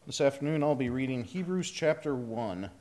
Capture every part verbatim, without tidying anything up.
This afternoon I'll be reading Hebrews chapter one.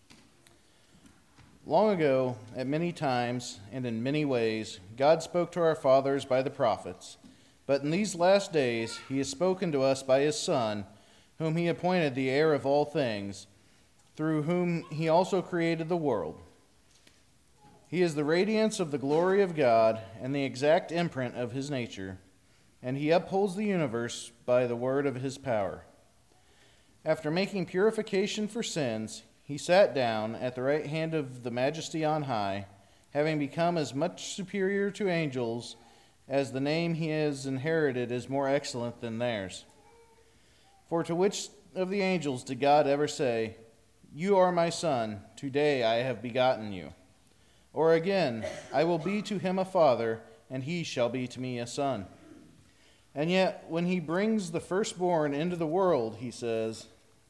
Long ago, at many times and in many ways, God spoke to our fathers by the prophets. But in these last days he has spoken to us by his Son, whom he appointed the heir of all things, through whom he also created the world. He is the radiance of the glory of God and the exact imprint of his nature, and he upholds the universe by the word of his power. After making purification for sins, he sat down at the right hand of the Majesty on high, having become as much superior to angels as the name he has inherited is more excellent than theirs. For to which of the angels did God ever say, "You are my son, today I have begotten you"? Or again, "I will be to him a father, and he shall be to me a son"? And yet, when he brings the firstborn into the world, he says,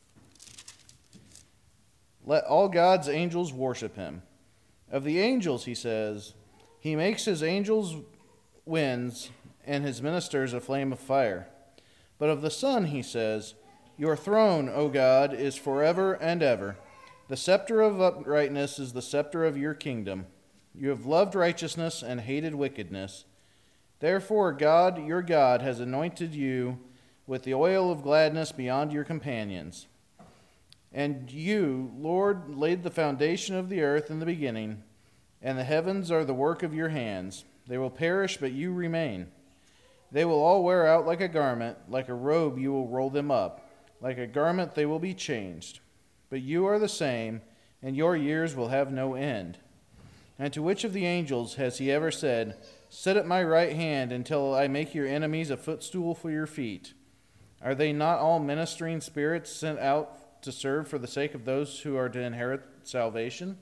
"Let all God's angels worship him." Of the angels, he says, "He makes his angels winds and his ministers a flame of fire." But of the Son, he says, "Your throne, O God, is forever and ever. The scepter of uprightness is the scepter of your kingdom. You have loved righteousness and hated wickedness. Therefore God, your God, has anointed you with the oil of gladness beyond your companions. And you, Lord, laid the foundation of the earth in the beginning, and the heavens are the work of your hands. They will perish, but you remain. They will all wear out like a garment. Like a robe you will roll them up. Like a garment they will be changed. But you are the same, and your years will have no end." And to which of the angels has he ever said, "Sit at my right hand until I make your enemies a footstool for your feet"? Are they not all ministering spirits sent out to serve for the sake of those who are to inherit salvation?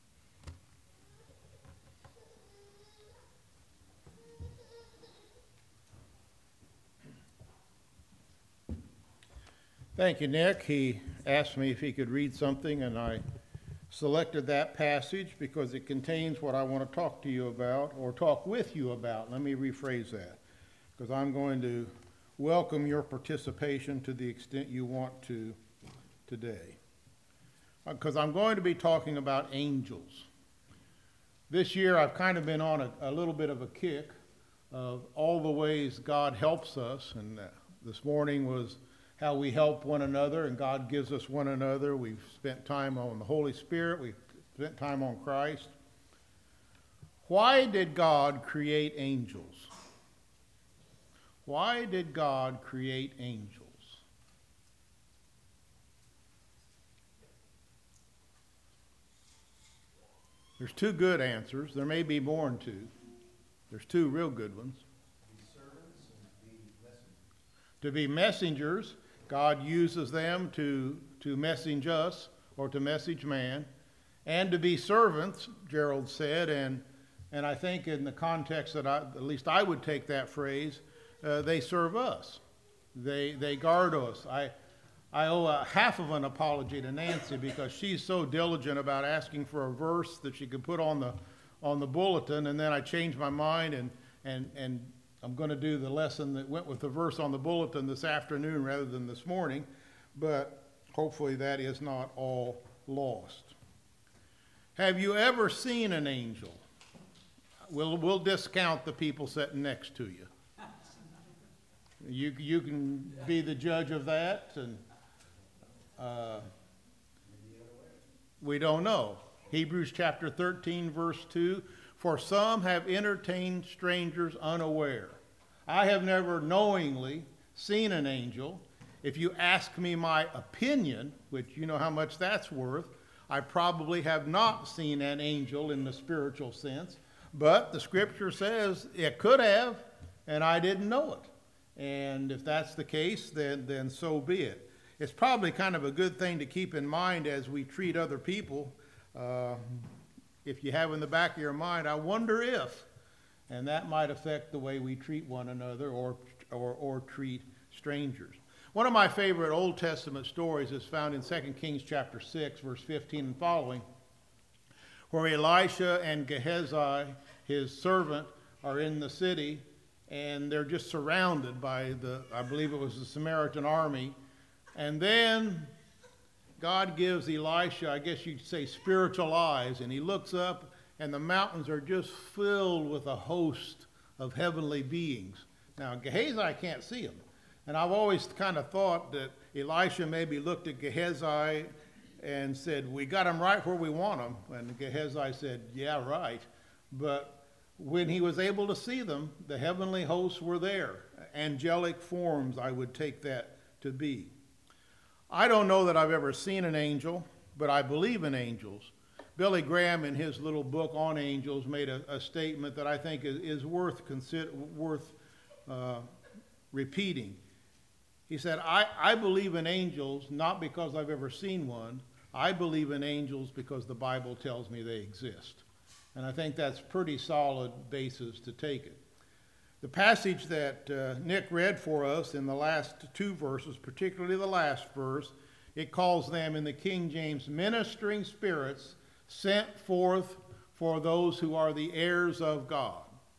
Thank you, Nick. He asked me if he could read something, and I selected that passage because it contains what I want to talk to you about, or talk with you about. Let me rephrase that, because I'm going to welcome your participation to the extent you want to today. Because I'm going to be talking about angels. This year I've kind of been on a, a little bit of a kick of all the ways God helps us, and uh, this morning was how we help one another and God gives us one another. We've spent time on the Holy Spirit. We've spent time on Christ. Why did God create angels? Why did God create angels? There's two good answers. There may be more than two. There's two real good ones. Be servants and be messengers. To be messengers, God uses them to, to message us or to message man. And to be servants, Gerald said, and, and I think in the context that I, at least I would take that phrase, uh, they serve us. They, they guard us. I, I owe a half of an apology to Nancy because she's so diligent about asking for a verse that she could put on the on the bulletin, and then I changed my mind, and and and I'm going to do the lesson that went with the verse on the bulletin this afternoon rather than this morning, but hopefully that is not all lost. Have you ever seen an angel? We'll we'll discount the people sitting next to you. You you can be the judge of that, and Uh, we don't know. Hebrews chapter thirteen, verse two, "For some have entertained strangers unaware." I have never knowingly seen an angel. If you ask me my opinion, which you know how much that's worth, I probably have not seen an angel in the spiritual sense. But the scripture says it could have, and I didn't know it. And if that's the case, then, then so be it. It's probably kind of a good thing to keep in mind as we treat other people. Uh, if you have in the back of your mind, I wonder if, and that might affect the way we treat one another or, or, or treat strangers. One of my favorite Old Testament stories is found in Second Kings chapter six, verse fifteen and following, where Elisha and Gehazi, his servant, are in the city, and they're just surrounded by the, I believe it was the Samaritan army, And then God gives Elisha, I guess you'd say, spiritual eyes, and he looks up, and the mountains are just filled with a host of heavenly beings. Now, Gehazi can't see them. And I've always kind of thought that Elisha maybe looked at Gehazi and said, we got him right where we want him. And Gehazi said, yeah, right. But when he was able to see them, the heavenly hosts were there. Angelic forms, I would take that to be. I don't know that I've ever seen an angel, but I believe in angels. Billy Graham, in his little book on angels, made a, a statement that I think is, is worth consider, worth uh, repeating. He said, I, I believe in angels not because I've ever seen one. I believe in angels because the Bible tells me they exist. And I think that's pretty solid basis to take it. The passage that uh, Nick read for us in the last two verses, particularly the last verse, it calls them in the King James ministering spirits sent forth for those who are the heirs of God.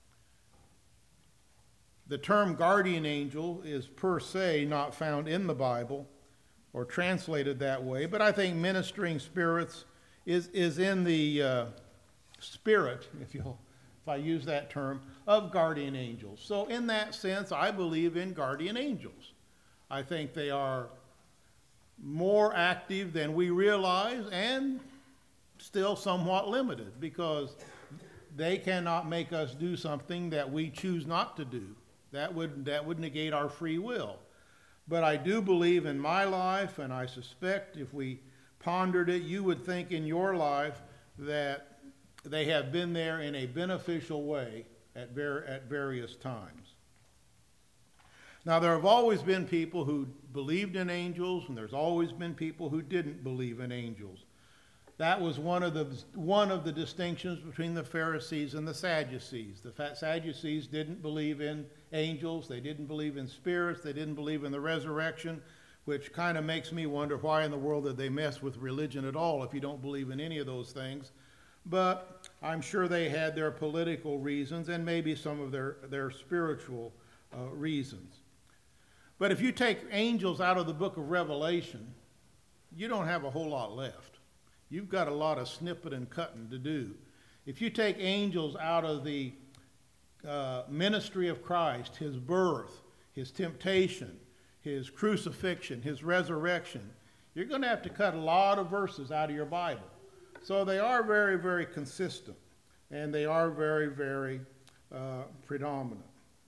The term guardian angel is per se not found in the Bible or translated that way, but I think ministering spirits is, is in the uh, spirit, if you'll, if I use that term, of guardian angels. So in that sense, I believe in guardian angels. I think they are more active than we realize and still somewhat limited, because they cannot make us do something that we choose not to do. That would, that would negate our free will. But I do believe in my life, and I suspect if we pondered it, you would think in your life that they have been there in a beneficial way at, ver- at various times. Now, there have always been people who believed in angels, and there's always been people who didn't believe in angels. That was one of the one of the distinctions between the Pharisees and the Sadducees. The Sadducees didn't believe in angels, they didn't believe in spirits, they didn't believe in the resurrection, which kind of makes me wonder why in the world did they mess with religion at all if you don't believe in any of those things. But I'm sure they had their political reasons and maybe some of their, their spiritual uh, reasons. But if you take angels out of the book of Revelation, you don't have a whole lot left. You've got a lot of snipping and cutting to do. If you take angels out of the uh, ministry of Christ, his birth, his temptation, his crucifixion, his resurrection, you're going to have to cut a lot of verses out of your Bible. So they are very, very consistent, and they are very, very uh, predominant.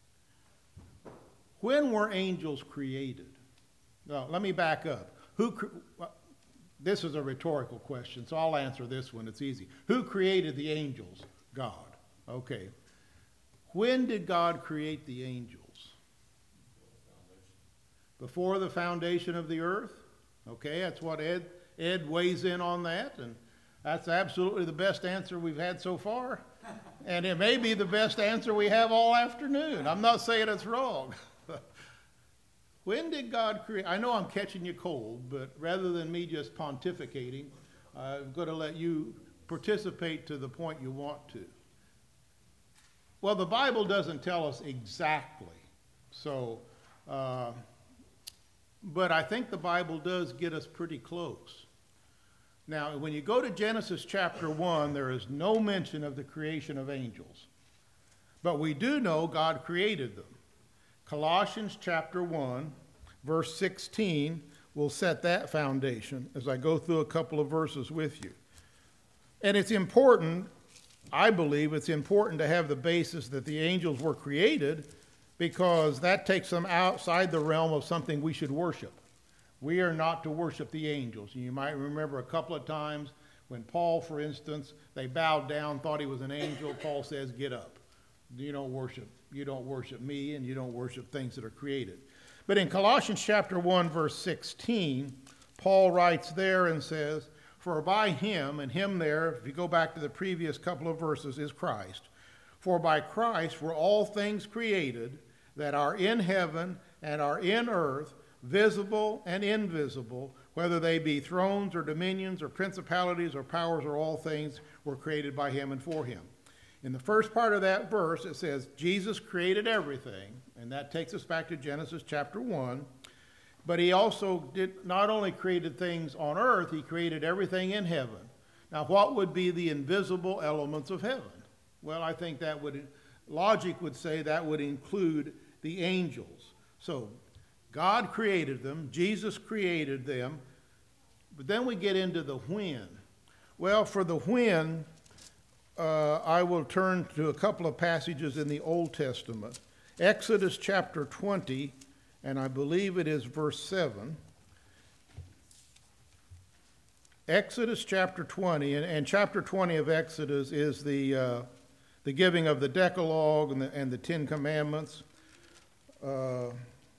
When were angels created? No, let me back up. Who? Cre- This is a rhetorical question, so I'll answer this one. It's easy. Who created the angels? God. Okay. When did God create the angels? Before the foundation of the earth? Okay, that's what Ed, Ed weighs in on that, and that's absolutely the best answer we've had so far. And it may be the best answer we have all afternoon. I'm not saying it's wrong. When did God create? I know I'm catching you cold, but rather than me just pontificating, I'm going to let you participate to the point you want to. Well, the Bible doesn't tell us exactly. So, uh, but I think the Bible does get us pretty close. Now, when you go to Genesis chapter one, there is no mention of the creation of angels. But we do know God created them. Colossians chapter one, verse sixteen, will set that foundation as I go through a couple of verses with you. And it's important, I believe it's important to have the basis that the angels were created, because that takes them outside the realm of something we should worship. We are not to worship the angels. You might remember a couple of times when Paul, for instance, they bowed down, thought he was an angel. Paul says, get up. You don't worship. You don't worship me, and you don't worship things that are created. But in Colossians chapter one, verse sixteen, Paul writes there and says, for by him, and him there, if you go back to the previous couple of verses, is Christ. For by Christ were all things created that are in heaven and are in earth, visible and invisible, whether they be thrones or dominions or principalities or powers, or all things were created by him and for him. In the first part of that verse, it says, Jesus created everything, and that takes us back to Genesis chapter one. But he also did not only created things on earth, he created everything in heaven. Now, what would be the invisible elements of heaven? Well, I think that would, logic would say that would include the angels. So, God created them, Jesus created them, but then we get into the when. Well, for the when, uh, I will turn to a couple of passages in the Old Testament. Exodus chapter twenty, and I believe it is verse seven. Exodus chapter twenty, and, and chapter twenty of Exodus is the, uh, the giving of the Decalogue and the, and the Ten Commandments. Uh,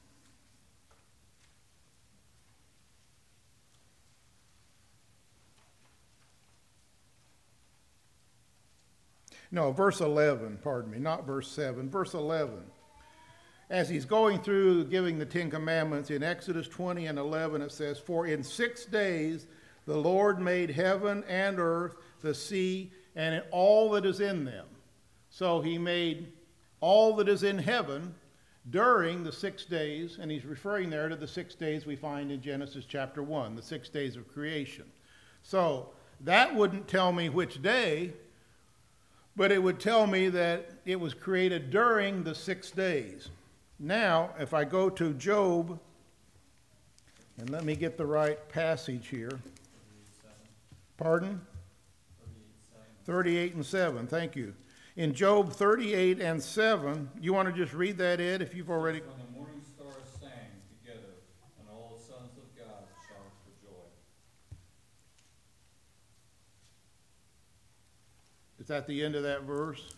no, verse eleven, pardon me, not verse seven, verse eleven. As he's going through giving the Ten Commandments in Exodus twenty and eleven, it says, "For in six days the Lord made heaven and earth, the sea, and all that is in them." So he made all that is in heaven during the six days, and he's referring there to the six days we find in Genesis chapter one, the six days of creation. So that wouldn't tell me which day, but it would tell me that it was created during the six days. Now, if I go to Job, and let me get the right passage here. Pardon? thirty-eight and seven, thank you. In Job thirty-eight and seven, you want to just read that, Ed, if you've already... When the morning stars sang together, and all the sons of God shouted for joy. Is that the end of that verse?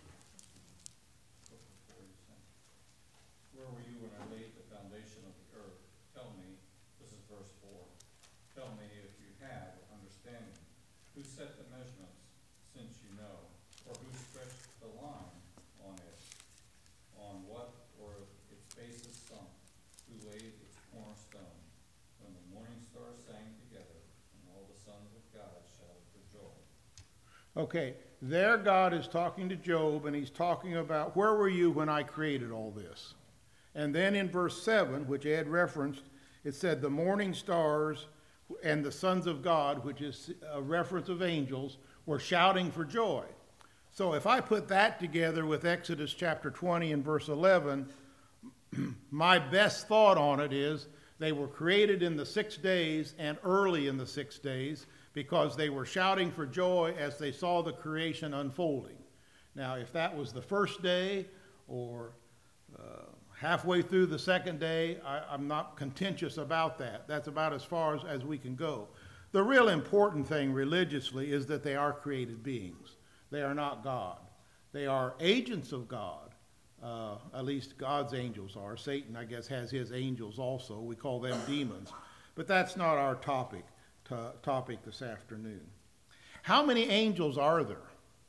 Where were you when I laid the foundation of the earth? Tell me, this is verse four. Tell me if you have understanding. Who set the measurements, since you know? Or who stretched the line on it? On what were its bases sunk? Who laid its cornerstone? When the morning stars sang together, and all the sons of God shouted for joy. Okay, there God is talking to Job, and he's talking about, where were you when I created all this? And then in verse seven, which Ed referenced, it said the morning stars and the sons of God, which is a reference of angels, were shouting for joy. So if I put that together with Exodus chapter twenty and verse eleven, my best thought on it is they were created in the six days and early in the six days because they were shouting for joy as they saw the creation unfolding. Now, if that was the first day or uh, halfway through the second day, I, I'm not contentious about that. That's about as far as, as we can go. The real important thing religiously is that they are created beings. They are not God. They are agents of God. Uh, at least God's angels are. Satan, I guess, has his angels also. We call them demons. But that's not our topic, to, topic this afternoon. How many angels are there?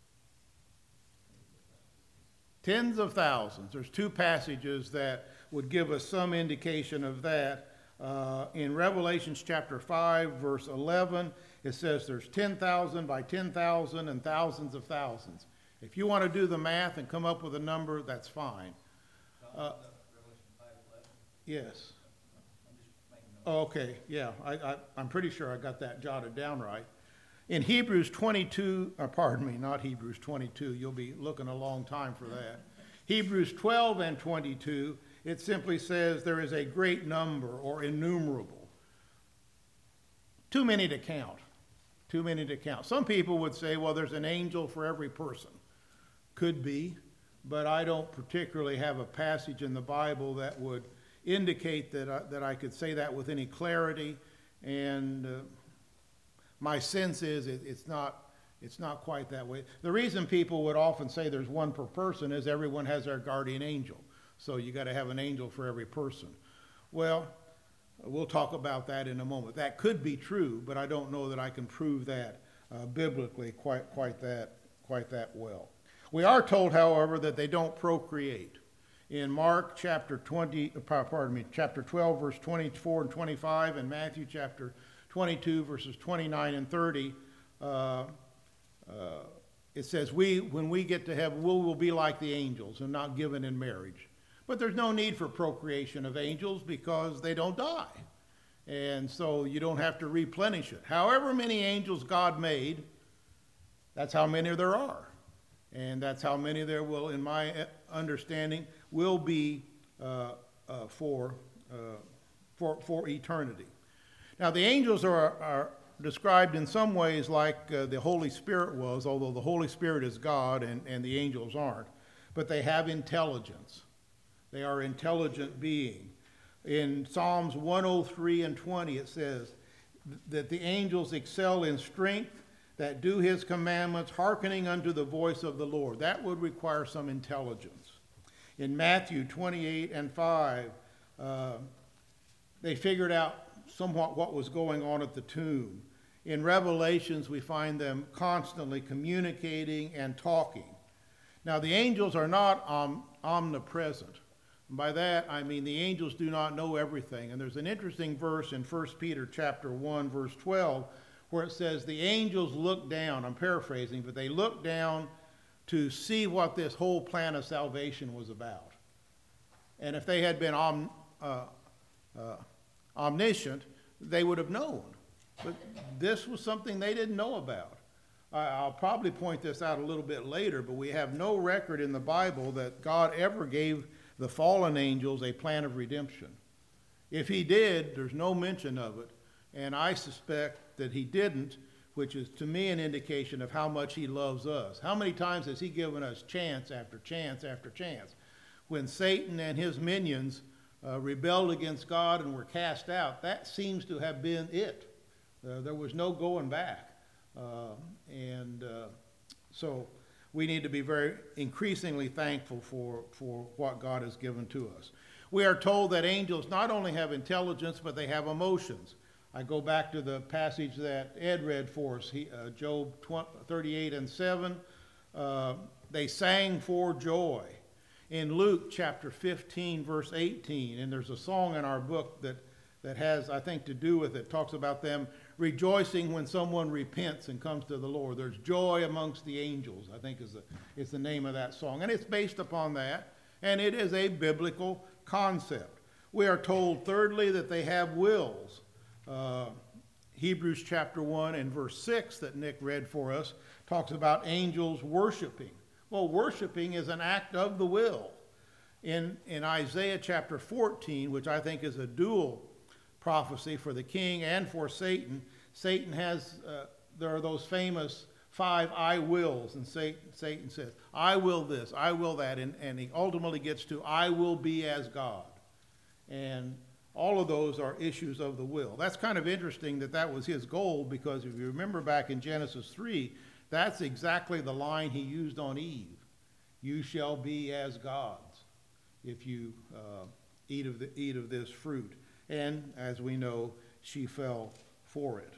Tens of thousands. There's two passages that would give us some indication of that. Uh, in Revelation chapter five, verse eleven, it says there's ten thousand by ten thousand and thousands of thousands. If you want to do the math and come up with a number, that's fine. Uh, yes. Oh, okay, yeah, I, I, I'm pretty sure I got that jotted down right. In Hebrews twenty-two, or pardon me, not Hebrews twenty-two, you'll be looking a long time for that. Hebrews twelve and twenty-two, it simply says there is a great number or innumerable. Too many to count. Too many to count. Some people would say, well, there's an angel for every person. Could be, but I don't particularly have a passage in the Bible that would indicate that I, that I could say that with any clarity, and uh, my sense is it, it's not it's not quite that way. The reason people would often say there's one per person is everyone has their guardian angel, so you got to have an angel for every person. Well, we'll talk about that in a moment. That could be true, but I don't know that I can prove that uh, biblically quite quite that quite that well. We are told, however, that they don't procreate. In Mark chapter twenty, pardon me, chapter twelve, verse twenty-four and twenty-five, and Matthew chapter twenty-two, verses twenty-nine and thirty, uh, uh, it says, "We, when we get to heaven, we will be like the angels and not given in marriage." But there's no need for procreation of angels because they don't die. And so you don't have to replenish it. However many angels God made, that's how many there are. And that's how many there will, in my understanding, will be uh, uh, for, uh, for, for eternity. Now, the angels are, are described in some ways like uh, the Holy Spirit was, although the Holy Spirit is God and, and the angels aren't. But they have intelligence. They are intelligent beings. In Psalms one oh three and twenty, it says that the angels excel in strength, that do his commandments, hearkening unto the voice of the Lord. That would require some intelligence. In Matthew twenty-eight and five, uh, they figured out somewhat what was going on at the tomb. In Revelations, we find them constantly communicating and talking. Now, the angels are not om- omnipresent. By that, I mean the angels do not know everything. And there's an interesting verse in First Peter chapter one, verse twelve, where it says the angels look down, I'm paraphrasing, but they look down to see what this whole plan of salvation was about. And if they had been om, uh, uh, omniscient, they would have known. But this was something they didn't know about. I, I'll probably point this out a little bit later, but we have no record in the Bible that God ever gave the fallen angels a plan of redemption. If he did, there's no mention of it, and I suspect that he didn't, which is to me an indication of how much he loves us. How many times has he given us chance after chance after chance? When Satan and his minions uh, rebelled against God and were cast out, that seems to have been it. Uh, there was no going back. Uh, and uh, so we need to be very increasingly thankful for, for what God has given to us. We are told that angels not only have intelligence, but they have emotions. I go back to the passage that Ed read for us, he, uh, Job thirty-eight and seven. Uh, they sang for joy. In Luke chapter fifteen, verse eighteen, and there's a song in our book that, that has, I think, to do with it, talks about them rejoicing when someone repents and comes to the Lord. There's joy amongst the angels, I think is the, is the name of that song. And it's based upon that, and it is a biblical concept. We are told, thirdly, that they have wills. Uh, Hebrews chapter one and verse six that Nick read for us talks about angels worshiping. Well, worshiping is an act of the will. In, in Isaiah chapter fourteen, which I think is a dual prophecy for the king and for Satan, Satan has, uh, there are those famous five I wills, and Satan, Satan says, I will this, I will that, and, and he ultimately gets to, I will be as God. And all of those are issues of the will. That's kind of interesting that that was his goal, because if you remember back in Genesis three, that's exactly the line he used on Eve. You shall be as gods if you uh, eat of the, eat of this fruit. And as we know, she fell for it.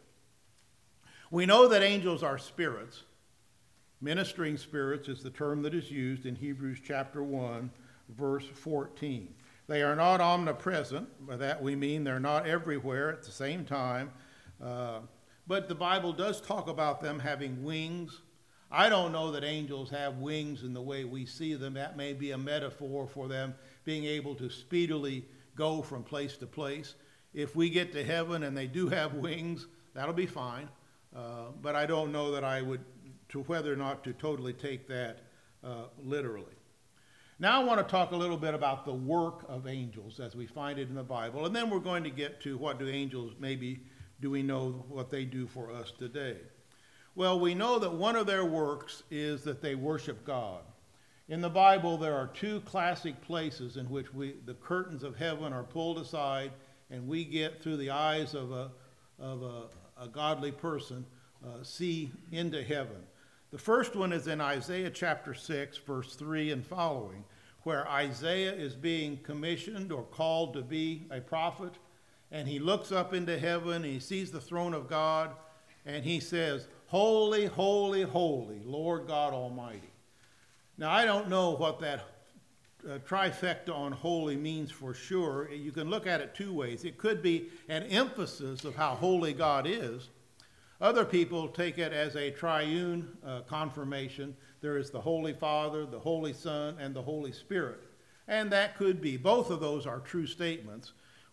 We know that angels are spirits. Ministering spirits is the term that is used in Hebrews chapter one, verse fourteen. They are not omnipresent. By that we mean they're not everywhere at the same time. Uh, but the Bible does talk about them having wings. I don't know that angels have wings in the way we see them. That may be a metaphor for them being able to speedily go from place to place. If we get to heaven and they do have wings, that'll be fine. Uh, but I don't know that I would, to whether or not to totally take that uh, literally. Now I want to talk a little bit about the work of angels as we find it in the Bible, and then we're going to get to what do angels, maybe do we know what they do for us today. Well, we know that one of their works is that they worship God. In the Bible, there are two classic places in which we, the curtains of heaven are pulled aside, and we get, through the eyes of a, of a, a godly person, uh, see into heaven. The first one is in Isaiah chapter six, verse three and following, where Isaiah is being commissioned or called to be a prophet, and he looks up into heaven, and he sees the throne of God, and he says, Holy, holy, holy, Lord God Almighty. Now, I don't know what that uh, trifecta on holy means for sure. You can look at it two ways. It could be an emphasis of how holy God is. Other people take it as a triune uh, confirmation. There is the Holy Father, the Holy Son, and the Holy Spirit. And that could be. Both of those are true statements.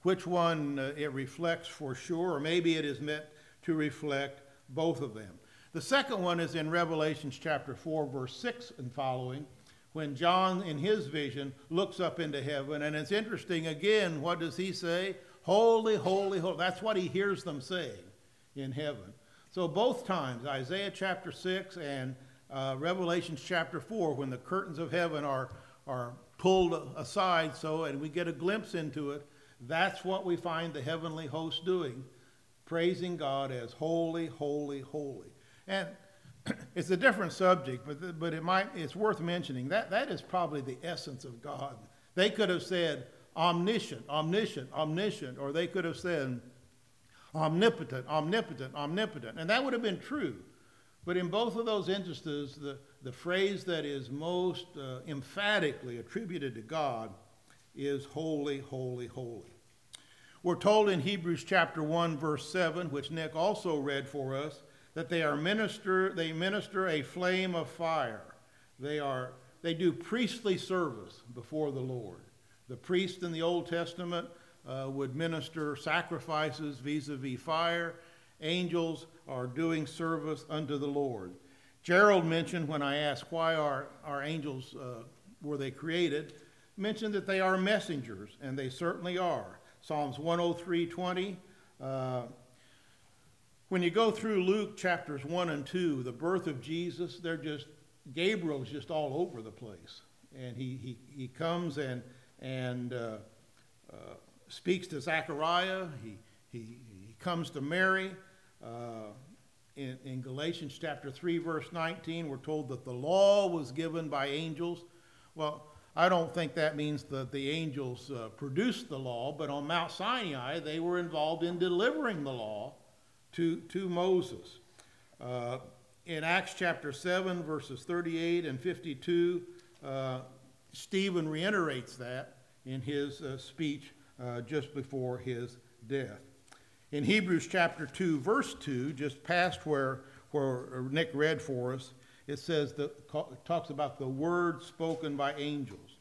which one uh, it reflects for sure, or maybe it is meant to reflect both of them. The second one is in Revelation chapter four, verse six and following, when John, in his vision, looks up into heaven. And it's interesting, again, what does he say? Holy, holy, holy. That's what he hears them saying in heaven. So both times, Isaiah chapter six and uh, Revelation chapter four, when the curtains of heaven are, are pulled aside so, and we get a glimpse into it, that's what we find the heavenly host doing, praising God as holy, holy, holy. And it's a different subject, but, but it might, it's worth mentioning. That, that is probably the essence of God. They could have said omniscient, omniscient, omniscient, or they could have said omnipotent, omnipotent, omnipotent. And that would have been true. But in both of those instances, the, the phrase that is most uh, emphatically attributed to God is holy, holy, holy. We're told in Hebrews chapter one, verse seven, which Nick also read for us, that they are minister, they minister a flame of fire. They are, they do priestly service before the Lord. The priest in the Old Testament uh, would minister sacrifices vis-a-vis fire. Angels are doing service unto the Lord. Gerald mentioned, when I asked why are, are angels, uh, were they created, mentioned that they are messengers, and they certainly are. Psalms one oh three, twenty. Uh, when you go through Luke chapters one and two, the birth of Jesus, they're just, Gabriel's just all over the place. And he, he, he comes and, and uh, uh, speaks to Zechariah. He, he, he comes to Mary. Uh, in, in Galatians chapter three, verse nineteen, we're told that the law was given by angels. Well, I don't think that means that the angels uh, produced the law, but on Mount Sinai, they were involved in delivering the law to, to Moses. Uh, in Acts chapter seven, verses thirty-eight and fifty-two, uh, Stephen reiterates that in his uh, speech uh, just before his death. In Hebrews chapter two, verse two, just past where, where Nick read for us, it says that it talks about the word spoken by angels.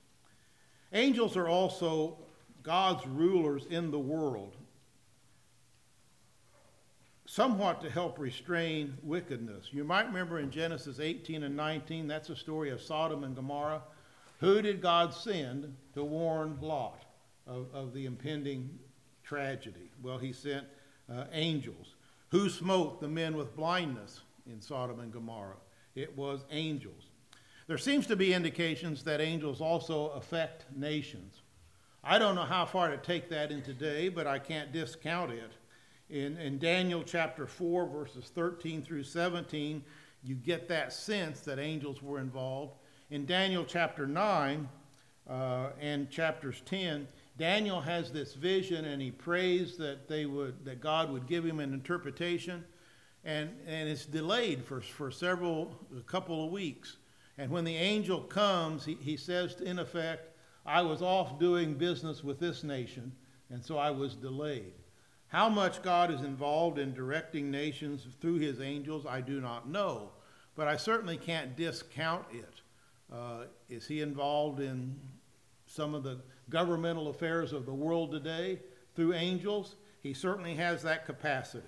Angels are also God's rulers in the world, somewhat to help restrain wickedness. You might remember in Genesis eighteen and nineteen, that's a story of Sodom and Gomorrah. Who did God send to warn Lot of, of the impending tragedy? Well, he sent uh, angels. Who smote the men with blindness in Sodom and Gomorrah? It was angels. There seems to be indications that angels also affect nations. I don't know how far to take that in today, but I can't discount it. In, in Daniel chapter four, verses thirteen through seventeen, you get that sense that angels were involved. In Daniel chapter nine uh, and chapters ten, Daniel has this vision, and he prays that they would, that God would give him an interpretation, and, and it's delayed for, for several, a couple of weeks. And when the angel comes, he, he says, in effect, I was off doing business with this nation, and so I was delayed. How much God is involved in directing nations through his angels, I do not know, but I certainly can't discount it. Uh, is he involved in some of the governmental affairs of the world today through angels? He certainly has that capacity.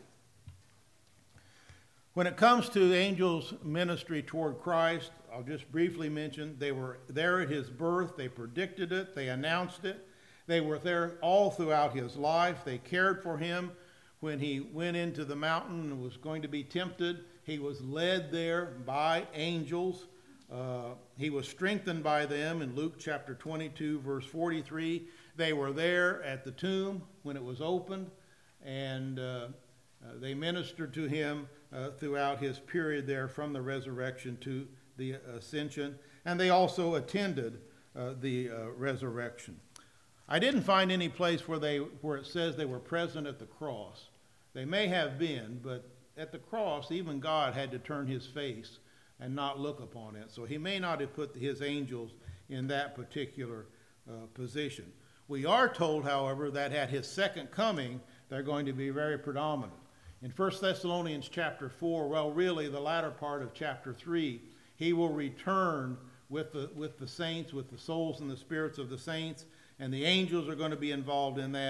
When it comes to angels' ministry toward Christ, I'll just briefly mention they were there at his birth. They predicted it. They announced it. They were there all throughout his life. They cared for him when he went into the mountain and was going to be tempted. He was led there by angels. Uh, he was strengthened by them in Luke chapter twenty-two, verse forty-three. They were there at the tomb when it was opened, and uh, uh, they ministered to him uh, throughout his period there from the resurrection to the ascension, and they also attended uh, the uh, resurrection. I didn't find any place where they where it says they were present at the cross. They may have been, but at the cross, even God had to turn his face and not look upon it. So he may not have put his angels in that particular uh, position. We are told, however, that at his second coming, they're going to be very predominant. In First Thessalonians chapter four, well, really the latter part of chapter three, he will return with the, with the saints, with the souls and the spirits of the saints, and the angels are going to be involved in that.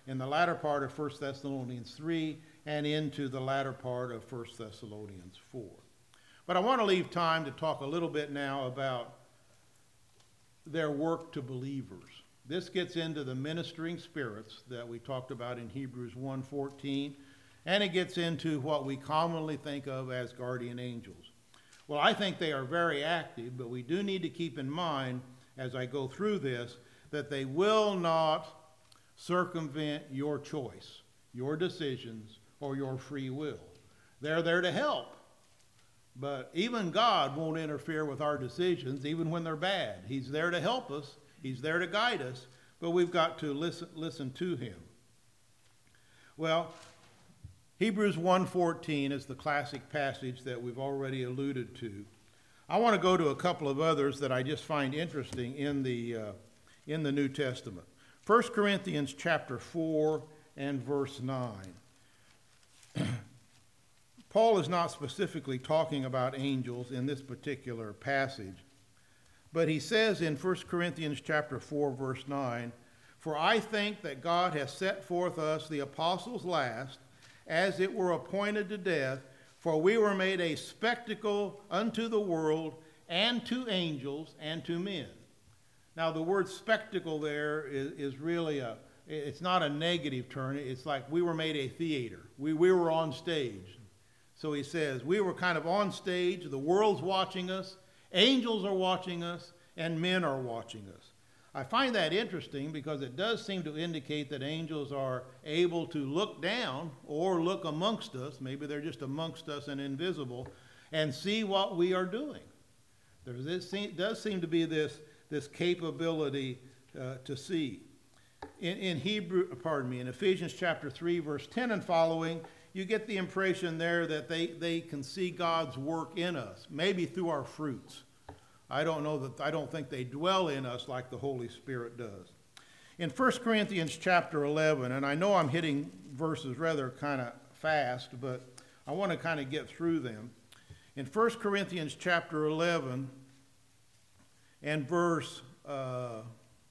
in the latter part of First Thessalonians three and into the latter part of First Thessalonians four. But I want to leave time to talk a little bit now about their work to believers. This gets into the ministering spirits that we talked about in Hebrews one fourteen, and it gets into what we commonly think of as guardian angels. Well, I think they are very active, but we do need to keep in mind as I go through this that they will not circumvent your choice, your decisions, or your free will. They're there to help. But even God won't interfere with our decisions, even when they're bad. He's there to help us. He's there to guide us. But we've got to listen, listen to him. Well, Hebrews one fourteen is the classic passage that we've already alluded to. I want to go to a couple of others that I just find interesting in the, uh, in the New Testament. First Corinthians chapter four and verse nine. Paul is not specifically talking about angels in this particular passage, but he says in First Corinthians chapter four, verse nine, "For I think that God has set forth us, the apostles last, as it were appointed to death, for we were made a spectacle unto the world, and to angels, and to men." Now, the word spectacle there is, is really a, it's not a negative term. It's like we were made a theater. We, we were on stage. So he says, we were kind of on stage, the world's watching us, angels are watching us, and men are watching us. I find that interesting because it does seem to indicate that angels are able to look down or look amongst us, maybe they're just amongst us and invisible, and see what we are doing. There this, does seem to be this, this capability uh, to see. In, in Hebrew, pardon me, in Ephesians chapter three, verse ten and following, you get the impression there that they, they can see God's work in us, maybe through our fruits. I don't know that, I don't think they dwell in us like the Holy Spirit does. In First Corinthians chapter eleven, and I know I'm hitting verses rather kind of fast, but I want to kind of get through them. In First Corinthians chapter eleven and verse uh,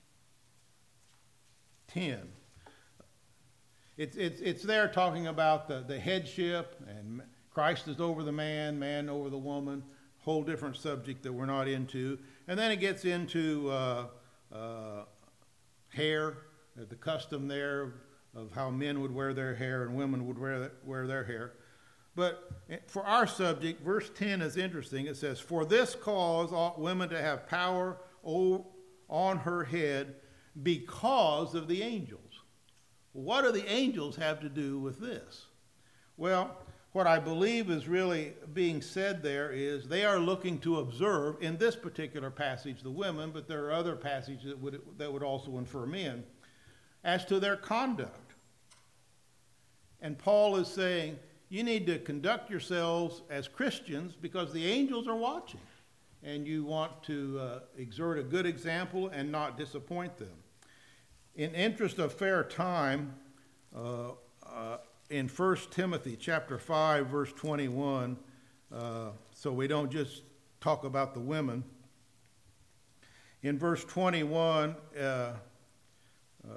ten, It's, it's, it's there talking about the, the headship, and Christ is over the man, man over the woman, whole different subject that we're not into. And then it gets into uh, uh, hair, the custom there of how men would wear their hair and women would wear, wear their hair. But for our subject, verse ten is interesting. It says, "For this cause ought women to have power on her head because of the angels." What do the angels have to do with this? Well, what I believe is really being said there is they are looking to observe, in this particular passage, the women, but there are other passages that would, that would also infer men, as to their conduct. And Paul is saying, you need to conduct yourselves as Christians because the angels are watching. And you want to uh, exert a good example and not disappoint them. In interest of fair time, uh, uh, in First Timothy chapter five, verse twenty-one, uh, so we don't just talk about the women. In verse twenty-one, uh, uh,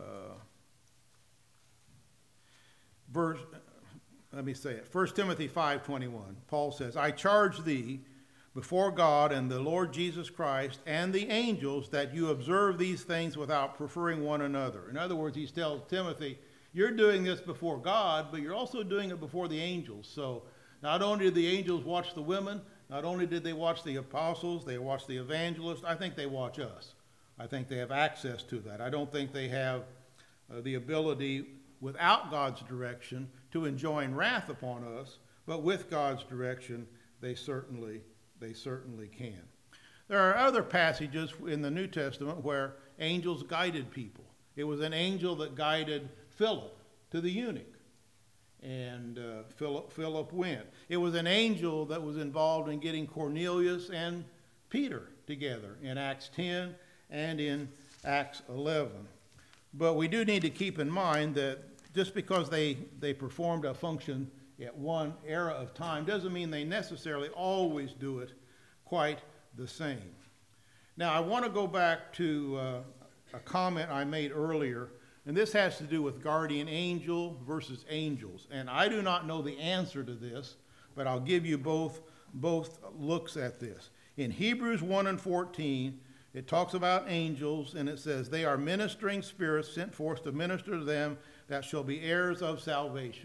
verse, let me say it, First Timothy five twenty-one, Paul says, "I charge thee before God and the Lord Jesus Christ and the angels that you observe these things without preferring one another." In other words, he tells Timothy, you're doing this before God, but you're also doing it before the angels. So not only did the angels watch the women, not only did they watch the apostles, they watch the evangelists, I think they watch us. I think they have access to that. I don't think they have uh, the ability without God's direction to enjoin wrath upon us, but with God's direction, they certainly They certainly can. There are other passages in the New Testament where angels guided people. It was an angel that guided Philip to the eunuch, and uh, Philip, Philip went. It was an angel that was involved in getting Cornelius and Peter together in Acts ten and in Acts eleven. But we do need to keep in mind that just because they, they performed a function at one era of time doesn't mean they necessarily always do it quite the same. Now, I want to go back to uh, a comment I made earlier And this has to do with guardian angel versus angels. And I do not know the answer to this, but I'll give you both, both looks at this. In Hebrews one and fourteen, it talks about angels, and it says, they are ministering spirits sent forth to minister to them that shall be heirs of salvation.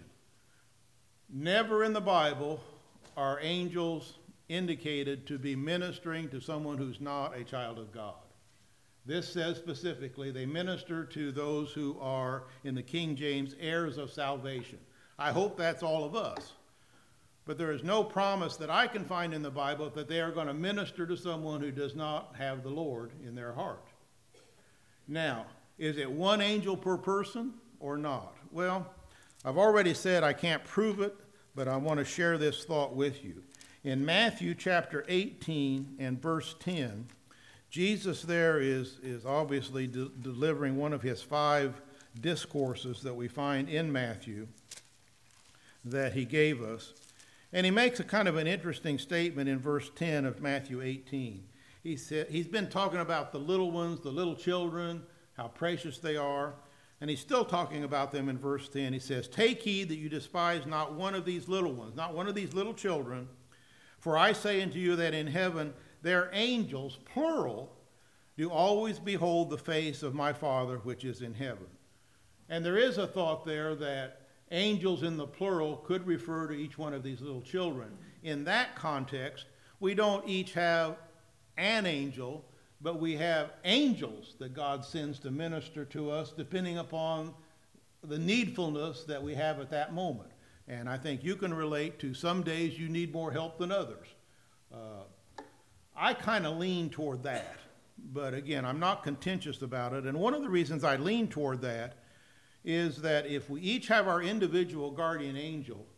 Never in the Bible are angels indicated to be ministering to someone who's not a child of God. This says specifically they minister to those who are, in the King James, heirs of salvation. I hope that's all of us. But there is no promise that I can find in the Bible that they are going to minister to someone who does not have the Lord in their heart. Now, is it one angel per person or not? Well, I've already said I can't prove it, but I want to share this thought with you. In Matthew chapter eighteen and verse ten, Jesus there is, is obviously de- delivering one of his five discourses that we find in Matthew that he gave us. And he makes a kind of an interesting statement in verse ten of Matthew eighteen. He said, he's been talking about the little ones, the little children, how precious they are. And he's still talking about them in verse ten. He says, take heed that you despise not one of these little ones, not one of these little children. For I say unto you that in heaven their angels, plural, do always behold the face of my Father which is in heaven. And there is a thought there that angels in the plural could refer to each one of these little children. In that context, we don't each have an angel, but we have angels that God sends to minister to us depending upon the needfulness that we have at that moment. And I think you can relate to some days you need more help than others. Uh, I kind of lean toward that. But again, I'm not contentious about it. And one of the reasons I lean toward that is that if we each have our individual guardian angel,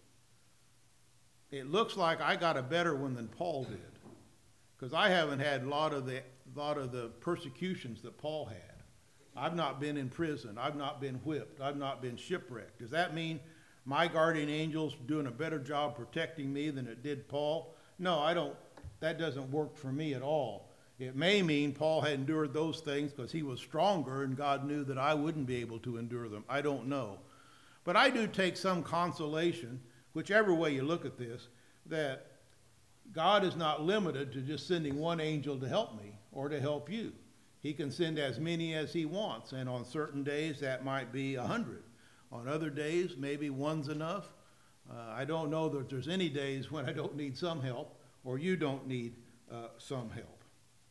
it looks like I got a better one than Paul did. Because I haven't had a lot of the lot of the persecutions that Paul had. I've not been in prison. I've not been whipped. I've not been shipwrecked. Does that mean my guardian angel's doing a better job protecting me than it did Paul? No, I don't. That doesn't work for me at all. It may mean Paul had endured those things because he was stronger and God knew that I wouldn't be able to endure them. I don't know. But I do take some consolation, whichever way you look at this, that God is not limited to just sending one angel to help me or to help you. He can send as many as he wants, and on certain days that might be a hundred. On other days, maybe one's enough. Uh, I don't know that there's any days when I don't need some help or you don't need uh, some help.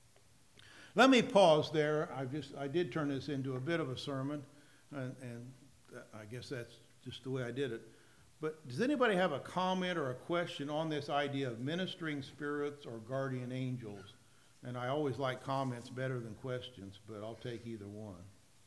Let me pause there. I just I did turn this into a bit of a sermon, and, and I guess that's just the way I did it. But does anybody have a comment or a question on this idea of ministering spirits or guardian angels? And I always like comments better than questions, but I'll take either one.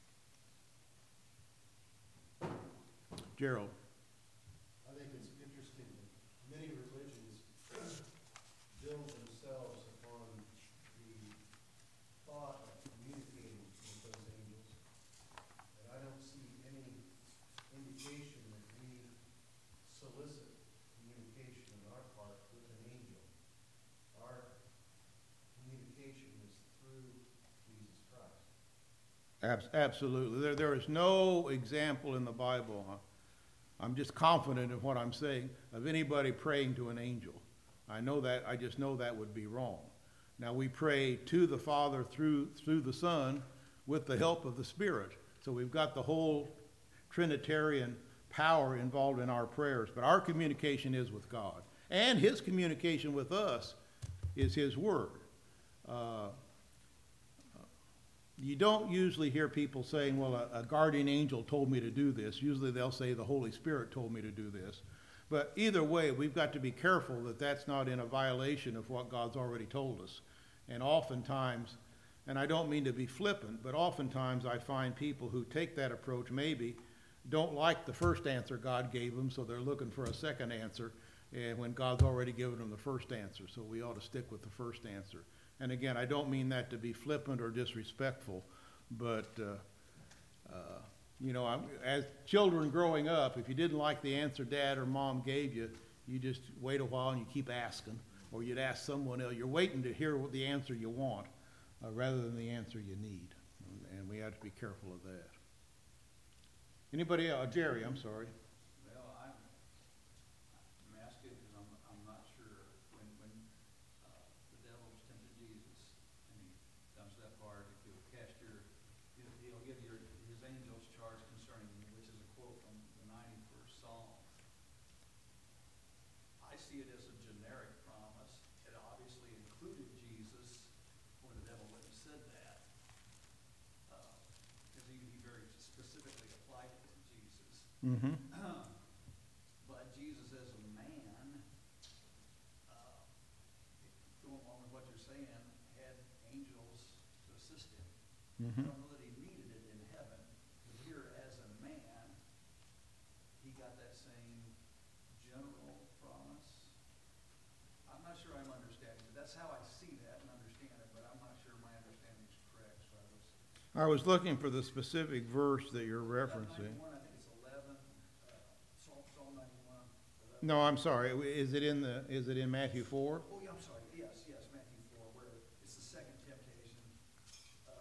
Gerald. I think it's interesting that many religions build themselves upon the thought of communicating with those angels. And I don't see any indication that we solicit communication on our part with an angel. Our communication is through Jesus Christ. Abs- absolutely. There, there is no example in the Bible, huh? I'm just confident of what I'm saying, of anybody praying to an angel. I know that, I just know that would be wrong. Now we pray to the Father through, through the Son with the help of the Spirit. So we've got the whole Trinitarian power involved in our prayers. But our communication is with God. And his communication with us is his word. Uh, You don't usually hear people saying, well, a, a guardian angel told me to do this. Usually they'll say the Holy Spirit told me to do this. But either way, we've got to be careful that that's not in a violation of what God's already told us. And oftentimes, and I don't mean to be flippant, but oftentimes I find people who take that approach maybe don't like the first answer God gave them, so they're looking for a second answer, and when God's already given them the first answer. So we ought to stick with the first answer. And again, I don't mean that to be flippant or disrespectful, but, uh, uh, you know, I'm, as children growing up, if you didn't like the answer dad or mom gave you, you just wait a while and you keep asking, or you'd ask someone else. You're waiting to hear what the answer you want uh, rather than the answer you need. And, and we have to be careful of that. Anybody else? Jerry, I'm sorry. Well, I'm, I'm asking because I'm, I'm not sure. When, when, uh, the devil was tempted Jesus, and he comes to that part, if you'll cast your, he'll, he'll give your, his angels charge concerning you, which is a quote from the ninety-first Psalm. I see it as a generic promise. It obviously included Jesus, where the devil wouldn't have said that. Uh, because he, he very specifically applied it to Jesus. Mm-hmm. But Jesus as a man, uh, going along with what you're saying, had angels to assist him. I Mm-hmm. don't know that he needed it in heaven, but here as a man, he got that same general promise. I'm not sure I'm understanding, but that's how I see that and understand it, but I'm not sure my understanding is correct, so I was. I was looking for the specific verse that you're referencing. ninety-one, I think it's eleven, uh, Psalm, Psalm ninety-one. eleven. No, I'm sorry. Is it in the, is it in Matthew four? Oh, yeah, I'm sorry, yes, yes, Matthew four, where it's the second temptation. uh,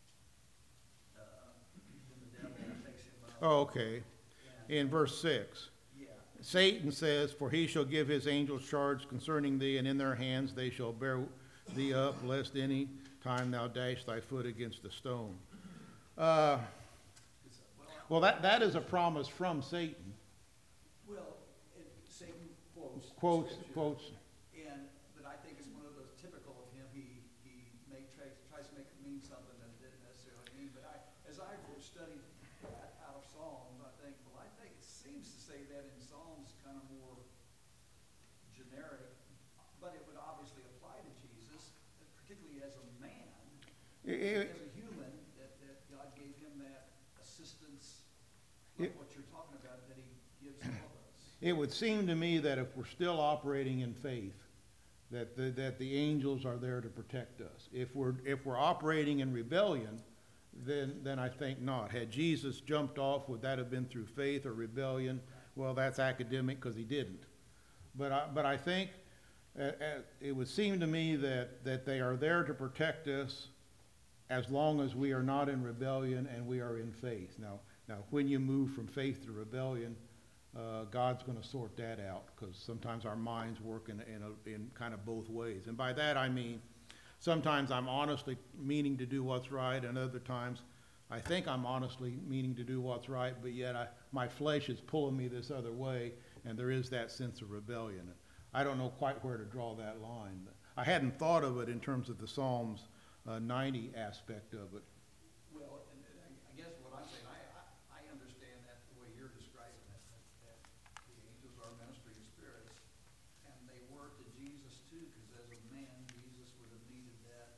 uh, Then the devil takes him up. Oh, okay. and- In verse six. Yeah, Satan says, "For he shall give his angels charge concerning thee, and in their hands they shall bear thee up, lest any time thou dash thy foot against a stone." Uh, it's, uh, well, well, that, that is a promise from Satan. well, it, Satan quotes. Quotes, Scripture, quotes. And, but I think it's one of those typical of him, he, he make, tries, tries to make it mean something that it didn't necessarily mean, but I, as I've studied that out of Psalms, I think, well, I think it seems to say that in Psalms kind of more generic, but it would obviously apply to Jesus, particularly as a man, I- as a human, that, that God gave him that assistance, It- like what you're talking about, that he gives all of us. It would seem to me that if we're still operating in faith, that the, that the angels are there to protect us. If we're, if we're operating in rebellion, then, then I think not. Had Jesus jumped off, would that have been through faith or rebellion? Well, that's academic because he didn't. But I, but I think uh, uh, it would seem to me that, that they are there to protect us as long as we are not in rebellion and we are in faith. Now, now when you move from faith to rebellion, uh, God's going to sort that out, because sometimes our minds work in, in, a, in kind of both ways. And by that I mean, sometimes I'm honestly meaning to do what's right, and other times I think I'm honestly meaning to do what's right, but yet I, my flesh is pulling me this other way, and there is that sense of rebellion. I don't know quite where to draw that line. I hadn't thought of it in terms of the Psalms uh, ninety aspect of it. Well, and and I I guess what I'm saying, I, I, I understand that the way you're describing it, that, that the angels are ministering spirits, and they were to Jesus too, because as a man, Jesus would have needed that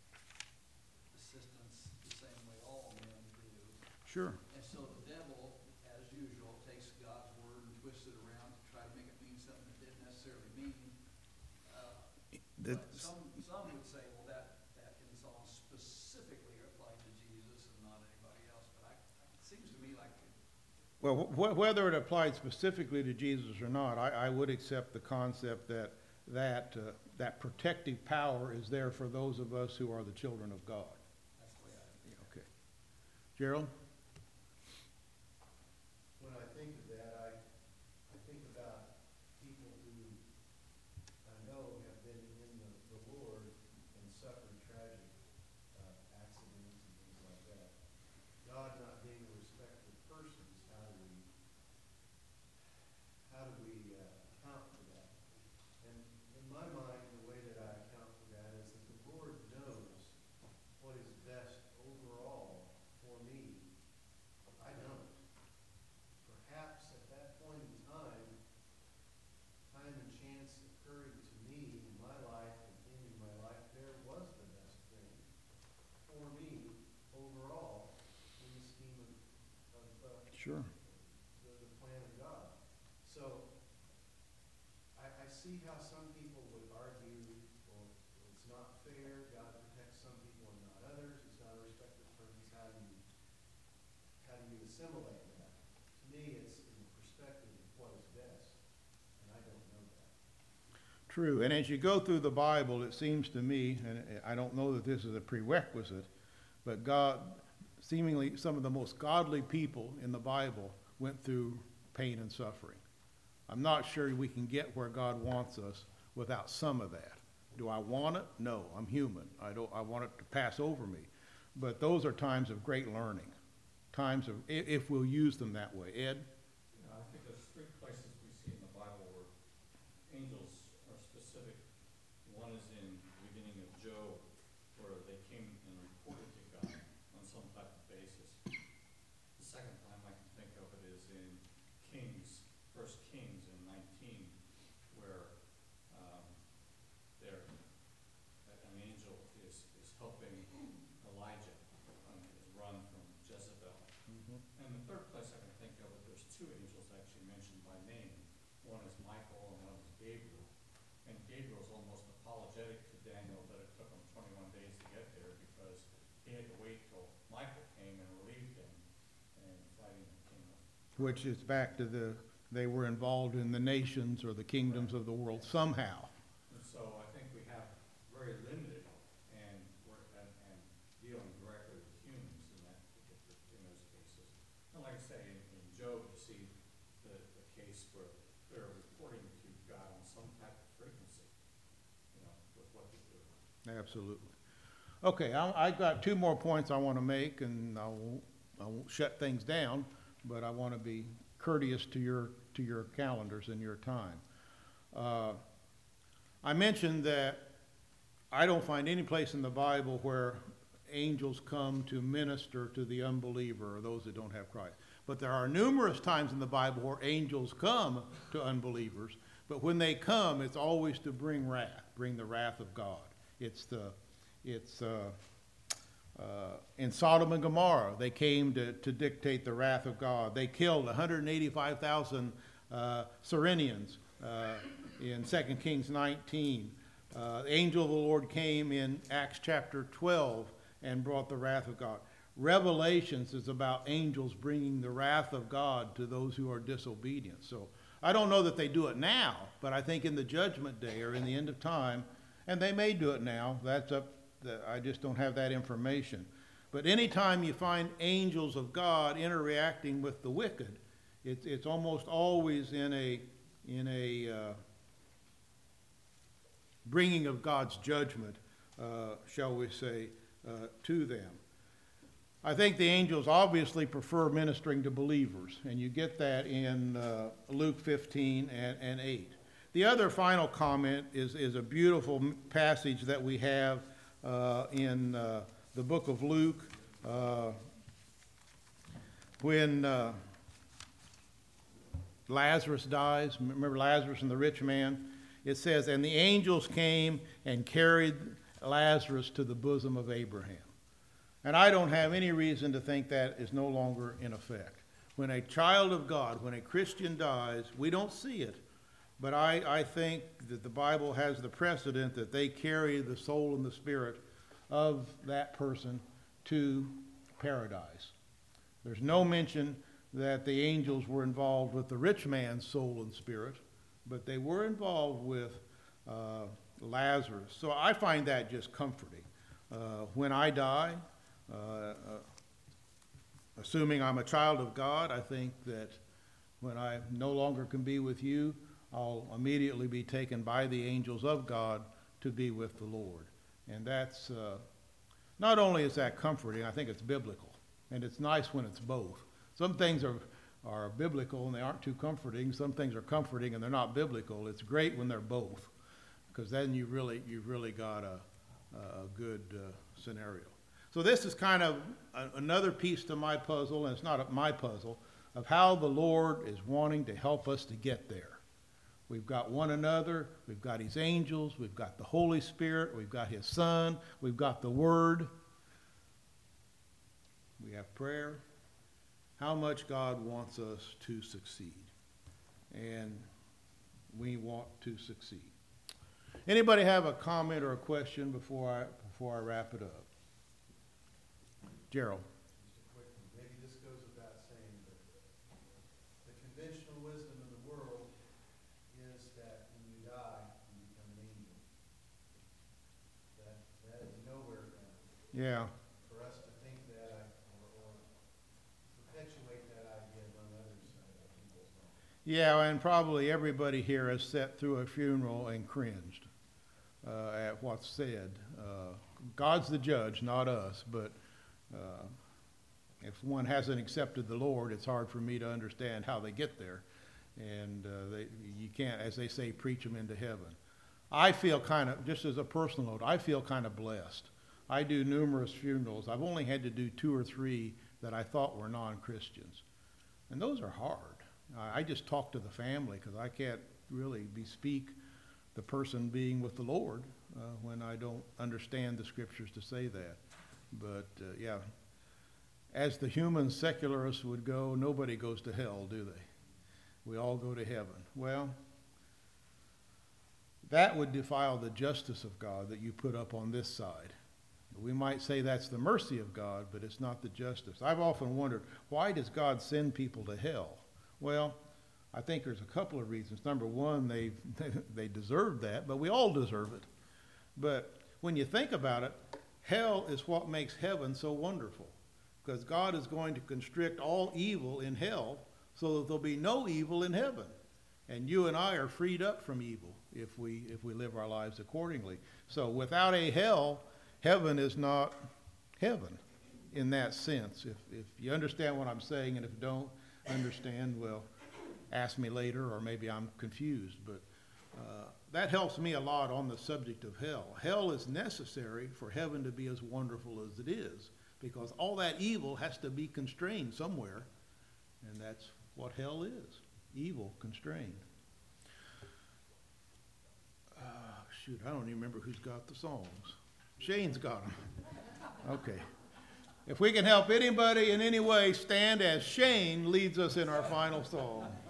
assistance the same way all men do. Sure. And so the devil, as usual, takes God's word and twists it around to try to make it mean something it didn't necessarily mean. Uh, That- But some, some would say, well, that, that in Psalm specifically applied to Jesus and not anybody else, but I, it seems to me like, Well, wh- whether it applied specifically to Jesus or not, I, I would accept the concept that that, uh, that protective power is there for those of us who are the children of God. that's the way I, Yeah, okay. Gerald? When I think of that, I, I think about people who I know have been in the, the Lord and suffered tragic uh, accidents and things like that. God not being a respecter of persons, how do we, how do we uh, account for that? And in my mind, the way that I account for that is that the Lord knows what is best overall for me. I don't. Perhaps at that point in time, time and chance occurring to me in my life and ending my life there was the best thing for me overall in the scheme of, of uh, Sure. the, the plan of God. So I, I see how some people would argue, well, it's not fair, God protects some people and not others, he's not a respecter of persons. How do you, how do you assimilate that? To me, it's in the perspective of what is best, and I don't know that. True. And as you go through the Bible, it seems to me, and I don't know that this is a prerequisite, but God, seemingly some of the most godly people in the Bible went through pain and suffering. I'm not sure we can get where God wants us without some of that. Do I want it? No, I'm human. I don't, I want it to pass over me. But those are times of great learning, times of, if, if we'll use them that way. Ed? You know, I think there's three places we see in the Bible where angels are specific. One is in the beginning of Job, where they came and reported to God on some type of basis. The second time I can think of it is in Kings, First Kings in nineteen, where um, there an angel is, is helping Elijah on his run from Jezebel. And the third place I can think of it, there's two angels actually mentioned by name. One is Michael and one is Gabriel. And Gabriel's almost apologetic to Daniel that it took him twenty-one days to get there because he had to wait till Michael came and relieved him and fighting the kingdom. Which is back to the, they were involved in the nations or the kingdoms of the world somehow. And so I think we have very limited and we're, and, and dealing directly with humans in that, in those cases. And like I say, in, in Job, you see the, the case where they're reporting to God on some type of frequency, you know, with what they do. Absolutely. Okay, I, I've got two more points I want to make, and I won't, I won't shut things down, but I want to be courteous to your, to your calendars and your time. Uh, I mentioned that I don't find any place in the Bible where angels come to minister to the unbeliever or those that don't have Christ. But there are numerous times in the Bible where angels come to unbelievers, but when they come, it's always to bring wrath, bring the wrath of God. It's the, it's uh, uh, in Sodom and Gomorrah, they came to, to dictate the wrath of God. They killed one hundred eighty-five thousand uh, Cyrenians uh, in Second Kings nineteen. Uh, the angel of the Lord came in Acts chapter twelve and brought the wrath of God. Revelations is about angels bringing the wrath of God to those who are disobedient. So I don't know that they do it now, but I think in the judgment day or in the end of time, and they may do it now, that's up, I just don't have that information. But anytime you find angels of God interacting with the wicked, it's, it's almost always in a, in a uh, bringing of God's judgment, uh, shall we say, uh, to them. I think the angels obviously prefer ministering to believers, and you get that in uh, Luke fifteen and, and eight. The other final comment is, is a beautiful passage that we have uh, in uh, the book of Luke uh, when uh, Lazarus dies. Remember Lazarus and the rich man? It says, and the angels came and carried Lazarus to the bosom of Abraham. And I don't have any reason to think that is no longer in effect. When a child of God, when a Christian dies, we don't see it, but I, I think that the Bible has the precedent that they carry the soul and the spirit of that person to paradise. There's no mention that the angels were involved with the rich man's soul and spirit, but they were involved with uh, Lazarus. So I find that just comforting. Uh, when I die, uh, uh, assuming I'm a child of God, I think that when I no longer can be with you, I'll immediately be taken by the angels of God to be with the Lord. And that's, uh, not only is that comforting, I think it's biblical. And it's nice when it's both. Some things are, are biblical and they aren't too comforting. Some things are comforting and they're not biblical. It's great when they're both, because then you really, you've really got a, a good uh, scenario. So this is kind of a, another piece to my puzzle, and it's not a, my puzzle, of how the Lord is wanting to help us to get there. We've got one another, we've got his angels, we've got the Holy Spirit, we've got his Son, we've got the Word. We have prayer. How much God wants us to succeed. And we want to succeed. Anybody have a comment or a question before I, before I wrap it up? Gerald. Just a quick one. Maybe this goes without saying, but the conventional wisdom of the world is that when you die, you become an angel. That, that is nowhere found. Yeah. For us to think that, or, or Yeah, and probably everybody here has sat through a funeral and cringed uh, at what's said. Uh, God's the judge, not us, but uh, if one hasn't accepted the Lord, it's hard for me to understand how they get there. And uh, they, you can't, as they say, preach them into heaven. I feel kind of, just as a personal note, I feel kind of blessed. I do numerous funerals. I've only had to do two or three that I thought were non-Christians. And those are hard. I just talk to the family because I can't really bespeak the person being with the Lord uh, when I don't understand the scriptures to say that. But uh, yeah, as the human secularists would go, nobody goes to hell, do they? We all go to heaven. Well, that would defile the justice of God that you put up on this side. We might say that's the mercy of God, but it's not the justice. I've often wondered, why does God send people to hell? Well, I think there's a couple of reasons. Number one, they they deserve that, but we all deserve it. But when you think about it, hell is what makes heaven so wonderful, because God is going to constrict all evil in hell so that there'll be no evil in heaven. And you and I are freed up from evil if we if we live our lives accordingly. So without a hell, heaven is not heaven in that sense. If if you understand what I'm saying, and if you don't understand, well, ask me later, or maybe I'm confused. But uh, that helps me a lot on the subject of hell. Hell is necessary for heaven to be as wonderful as it is, because all that evil has to be constrained somewhere, and that's what hell is, evil constrained. Uh, shoot, I don't even remember who's got the songs. Shane's got them. Okay. If we can help anybody in any way, stand as Shane leads us in our final song.